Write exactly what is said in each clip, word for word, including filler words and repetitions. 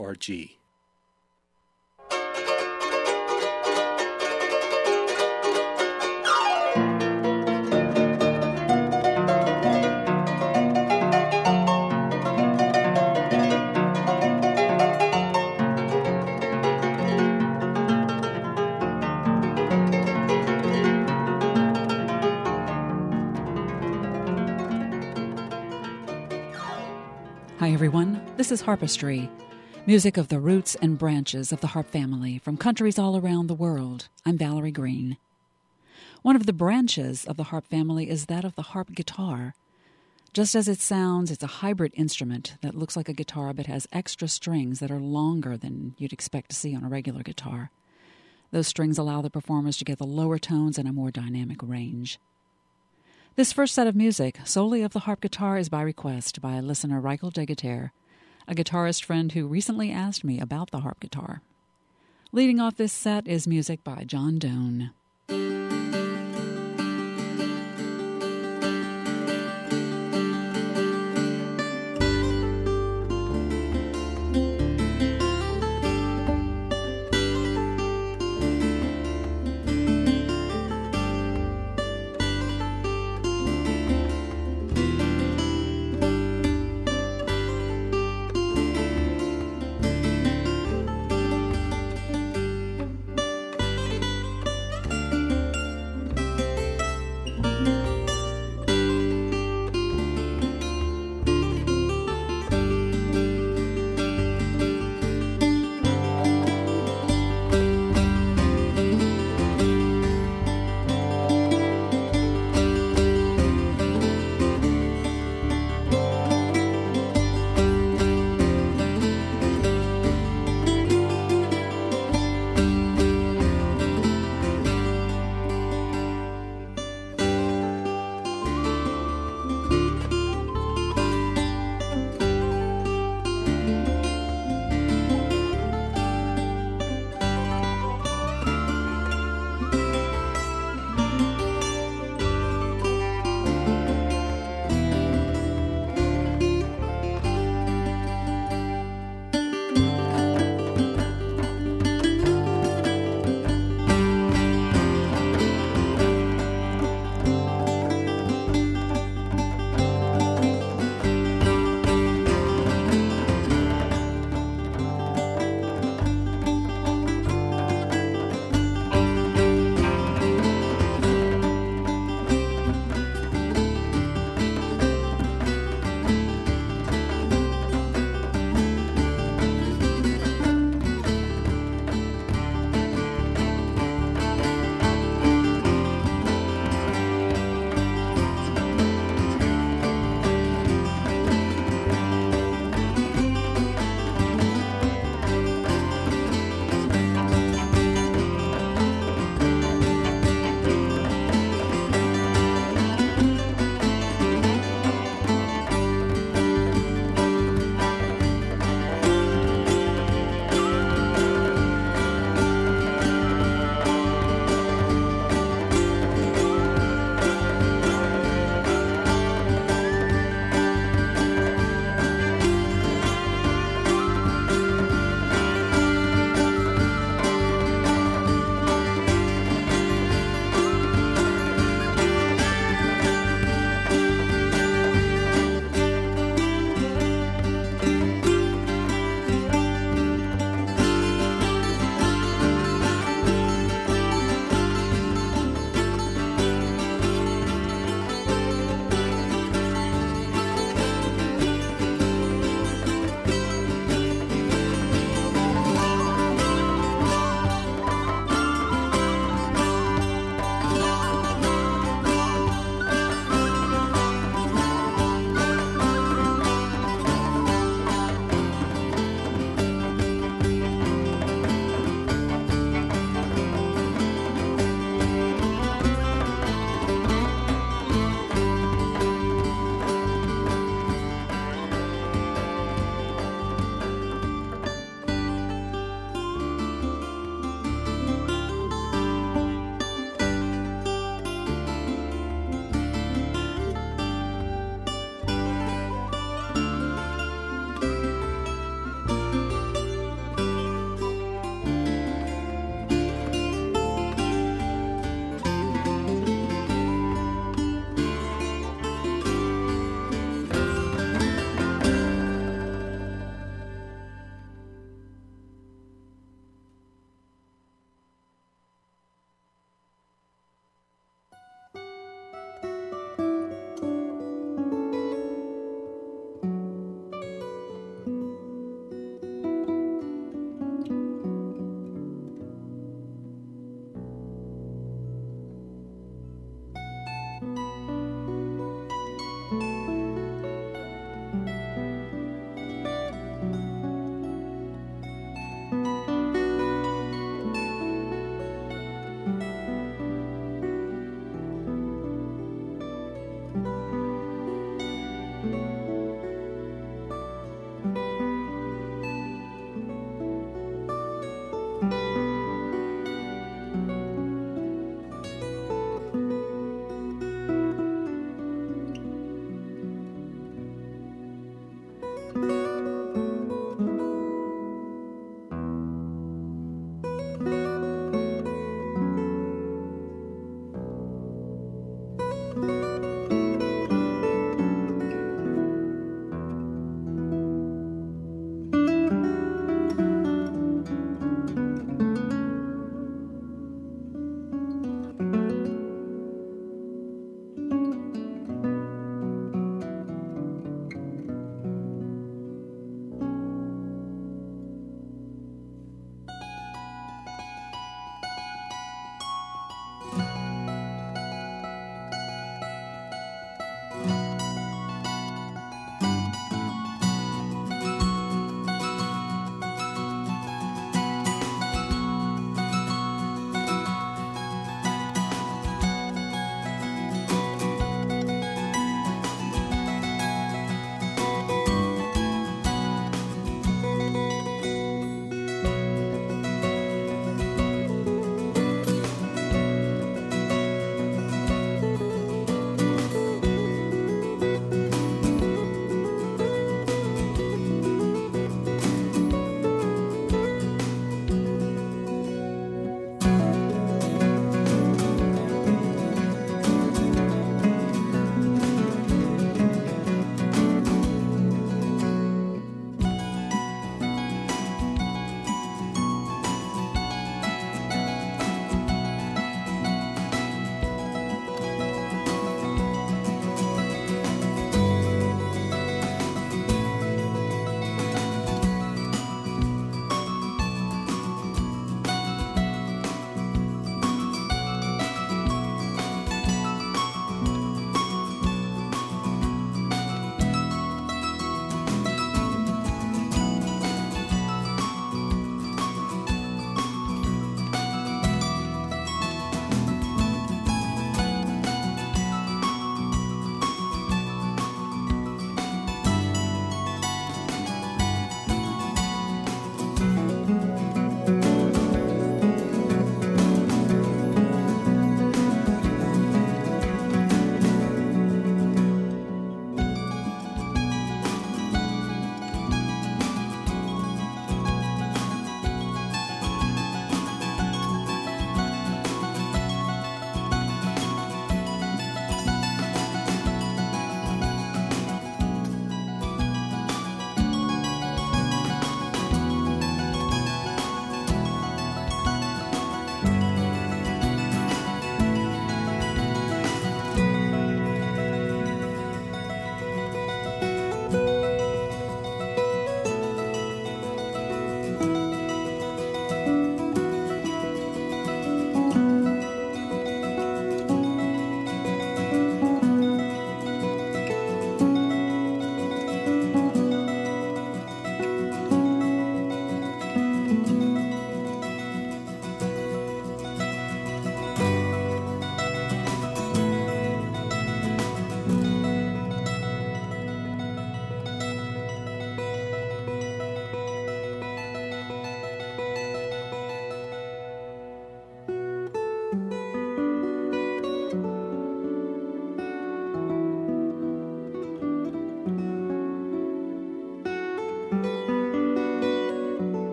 org. Hi, everyone. This is Harpistry, music of the roots and branches of the harp family from countries all around the world. I'm Valerie Green. One of the branches of the harp family is that of the harp guitar. Just as it sounds, it's a hybrid instrument that looks like a guitar but has extra strings that are longer than you'd expect to see on a regular guitar. Those strings allow the performers to get the lower tones and a more dynamic range. This first set of music, solely of the harp guitar, is by request by listener Reichel Degeter, a guitarist friend who recently asked me about the harp guitar. Leading off this set is music by John Doan.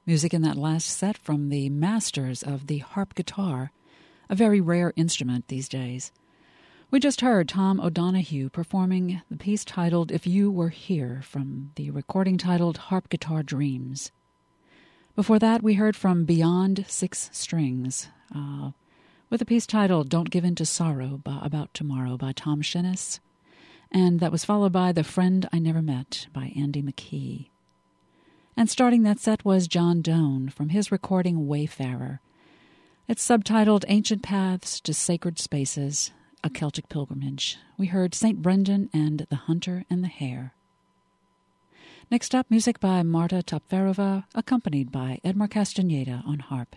Music in that last set from the masters of the harp guitar, a very rare instrument these days. We just heard Tom O'Donoghue performing the piece titled If You Were Here from the recording titled Harp Guitar Dreams. Before that, we heard from Beyond Six Strings uh, with a piece titled Don't Give In to Sorrow by, About Tomorrow by Tom Shinnis. And that was followed by The Friend I Never Met by Andy McKee. And starting that set was John Doan from his recording Wayfarer. It's subtitled Ancient Paths to Sacred Spaces, A Celtic Pilgrimage. We heard Saint Brendan and The Hunter and the Hare. Next up, music by Marta Topferova, accompanied by Edmar Castaneda on harp.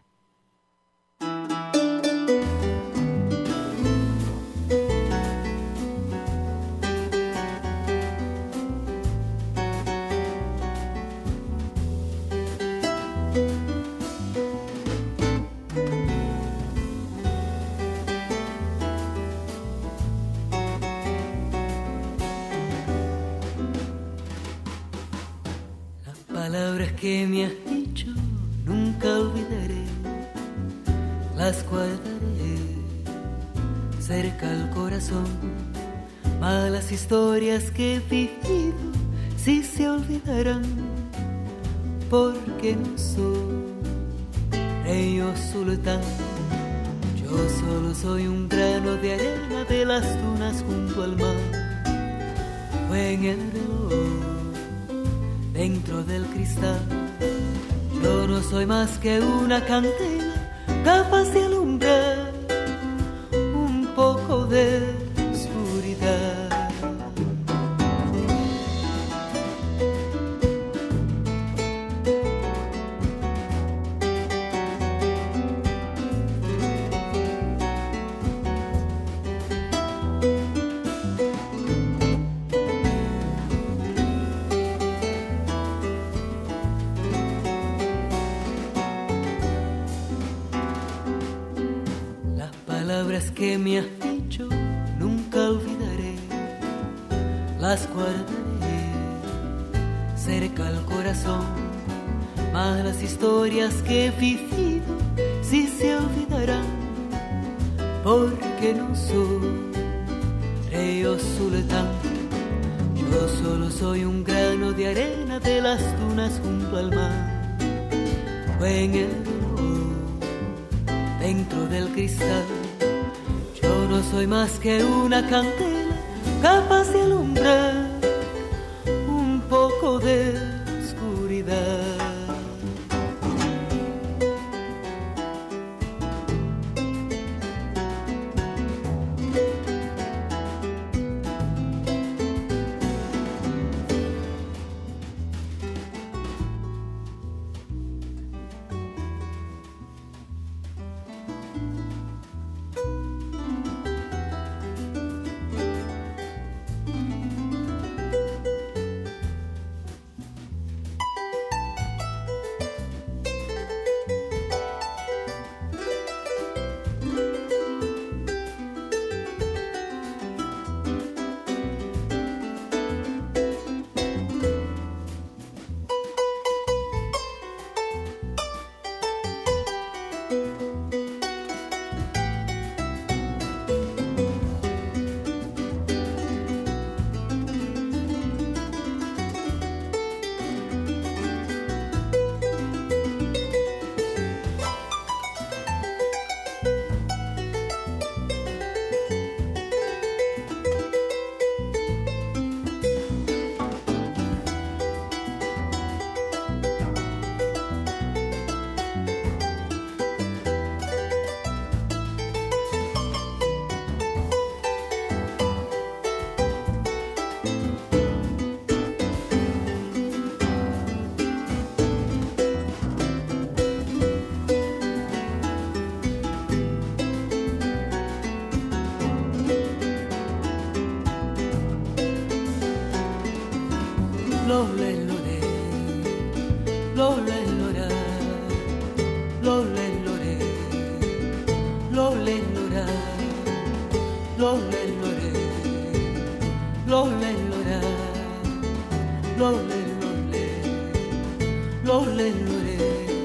Palabras que me has dicho nunca olvidaré, las guardaré cerca al corazón. Malas historias que he vivido sí se olvidarán, porque no soy rey o sultán. Yo solo soy un grano de arena de las dunas junto al mar, o en el reloj dentro del cristal. Yo no soy más que una candela capaz de alumbrar un poco de oscuridad. Que me has dicho nunca olvidaré, las guardaré cerca al corazón. Malas historias que he vivido sí se olvidarán, porque no soy rey o sultán. Yo solo soy un grano de arena de las dunas junto al mar, o en el reloj dentro del cristal. Yo no soy más que una candela capaz de alumbrar un poco de oscuridad. Lole, lole, lole, lole.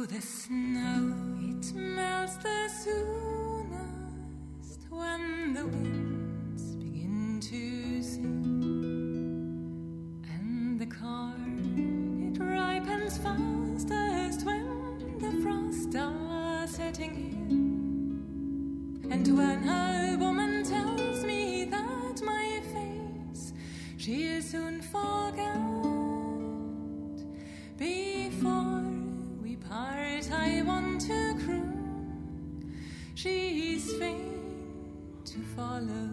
Oh, the snow, it melts the soonest when the winds begin to sing, and the corn, it ripens fastest when the frosts are setting in. And when a woman tells me that my face she'll soon forget, before we part I want to croon, she's fain to follow.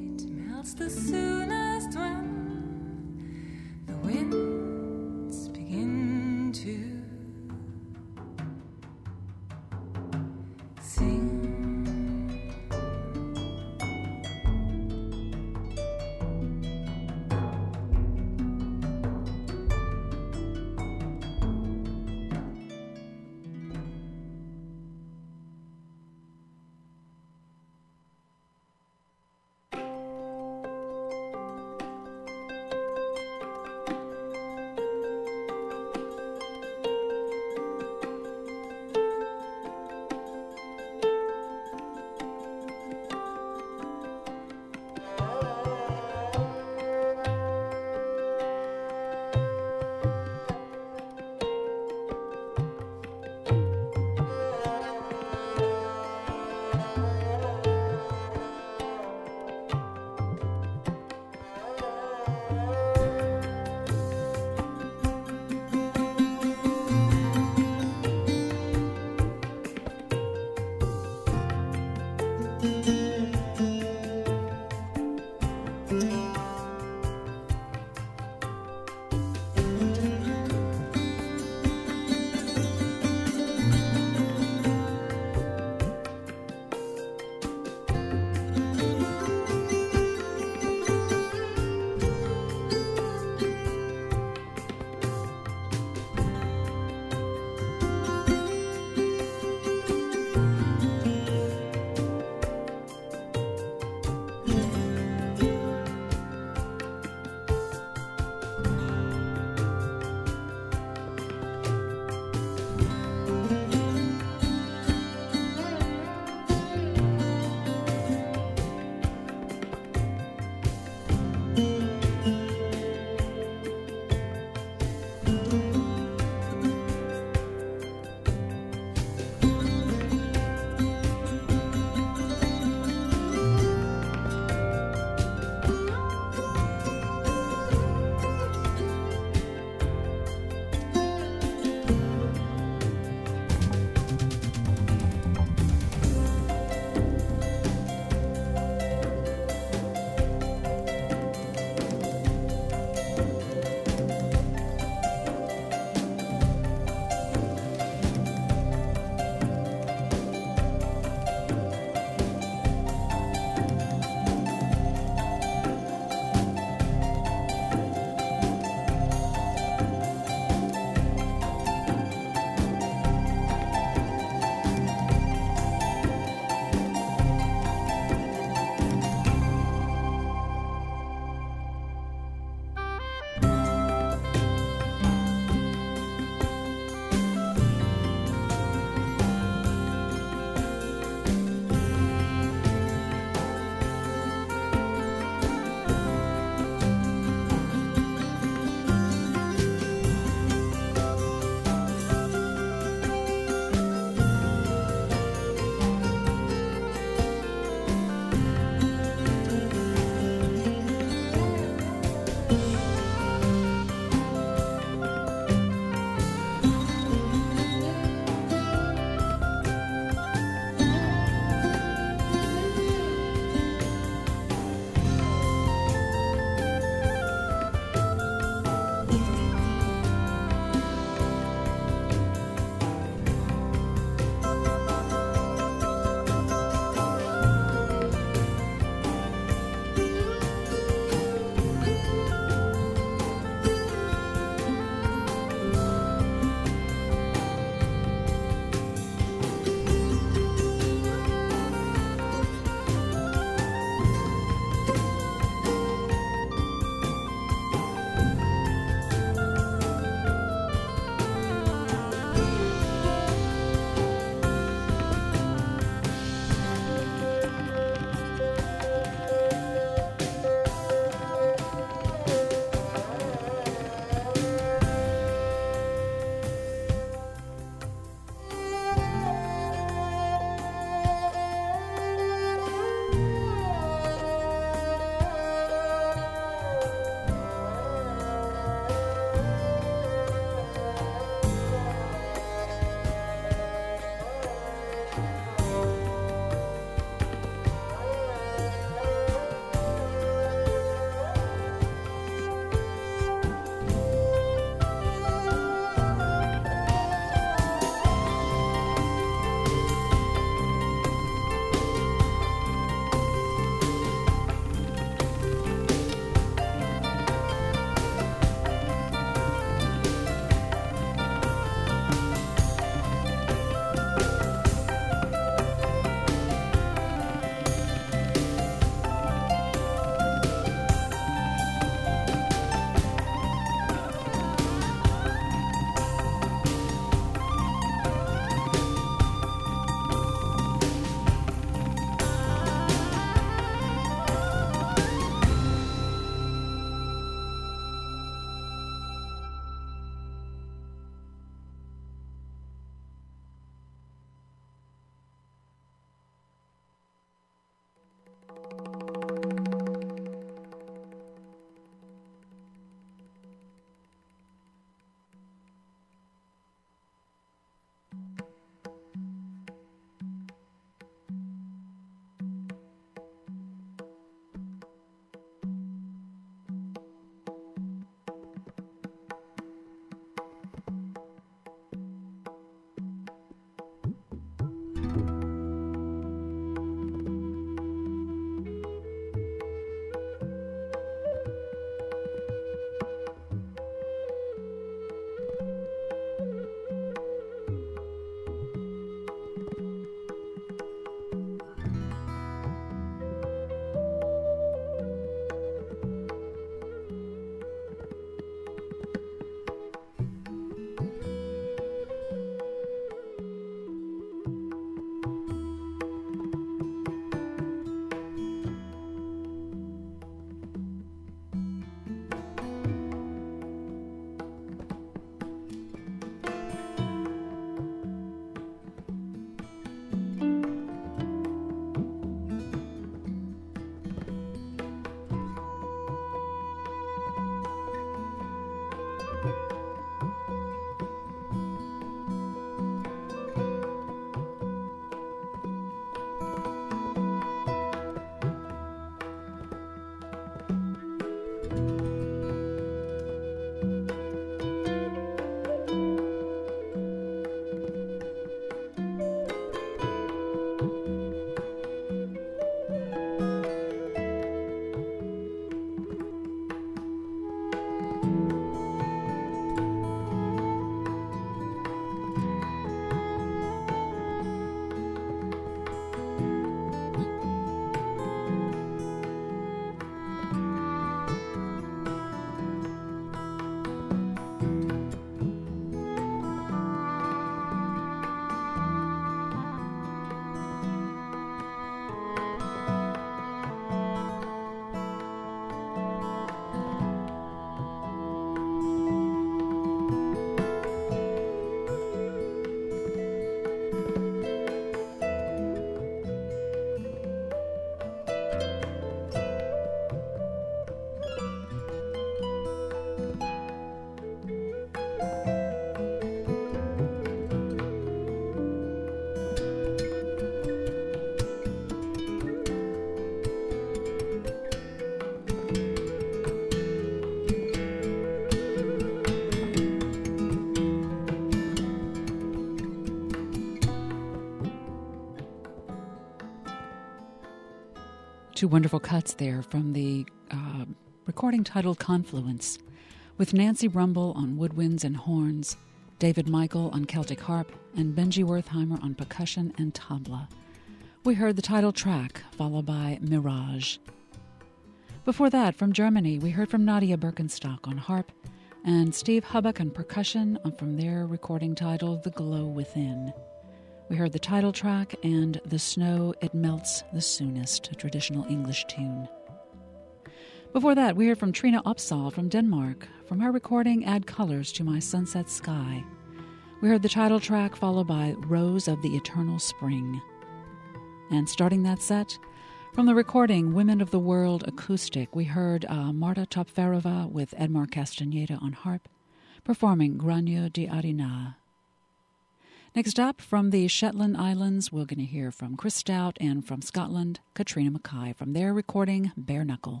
Two wonderful cuts there from the uh, recording titled Confluence, with Nancy Rumble on woodwinds and horns, David Michael on Celtic harp, and Benji Wertheimer on percussion and tabla. We heard the title track, followed by Mirage. Before that, from Germany, we heard from Nadia Birkenstock on harp, and Steve Hubbock on percussion from their recording titled The Glow Within. We heard the title track and The Snow It Melts the Soonest, a traditional English tune. Before that, we heard from Trina Opsahl from Denmark, from her recording Add Colors to My Sunset Sky. We heard the title track followed by Rose of the Eternal Spring. And starting that set, from the recording Women of the World Acoustic, we heard uh, Marta Topferova with Edmar Castaneda on harp, performing Granio di Arena. Next up, from the Shetland Islands, we're going to hear from Chris Stout, and from Scotland, Katrina Mackay, from their recording Bare Knuckle.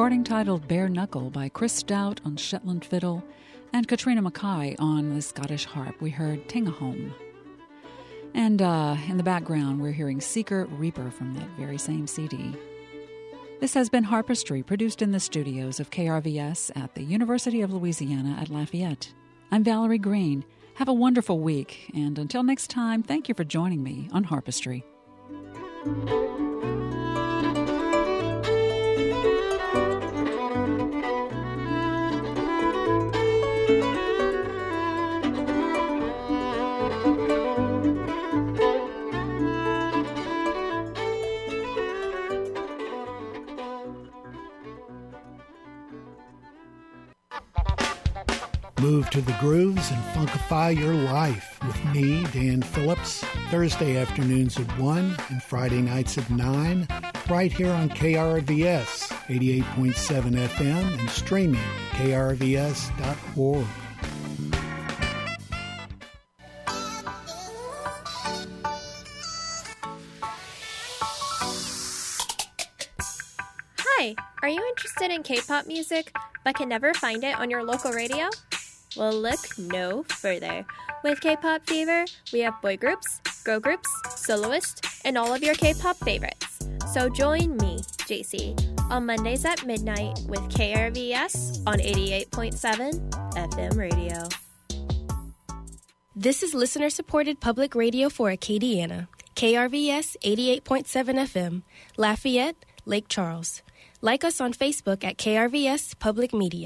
recording titled Bare Knuckle by Chris Stout on Shetland fiddle and Katrina Mackay on the Scottish harp. We heard Tingahome. And uh, in the background, we're hearing Seeker Reaper from that very same C D. This has been Harpistry, produced in the studios of K R V S at the University of Louisiana at Lafayette. I'm Valerie Green. Have a wonderful week, and until next time, thank you for joining me on Harpistry. Move to the grooves and funkify your life with me, Dan Phillips, Thursday afternoons at one and Friday nights at nine, right here on K R V S eighty-eight point seven F M and streaming K R V S dot org. Hi, are you interested in K-pop music but can never find it on your local radio? Well, look no further. With K-Pop Fever, we have boy groups, girl groups, soloists, and all of your K-pop favorites. So join me, J C, on Mondays at midnight with K R V S on eighty-eight point seven F M radio. This is listener-supported public radio for Acadiana. K R V S eighty-eight point seven F M, Lafayette, Lake Charles. Like us on Facebook at K R V S Public Media.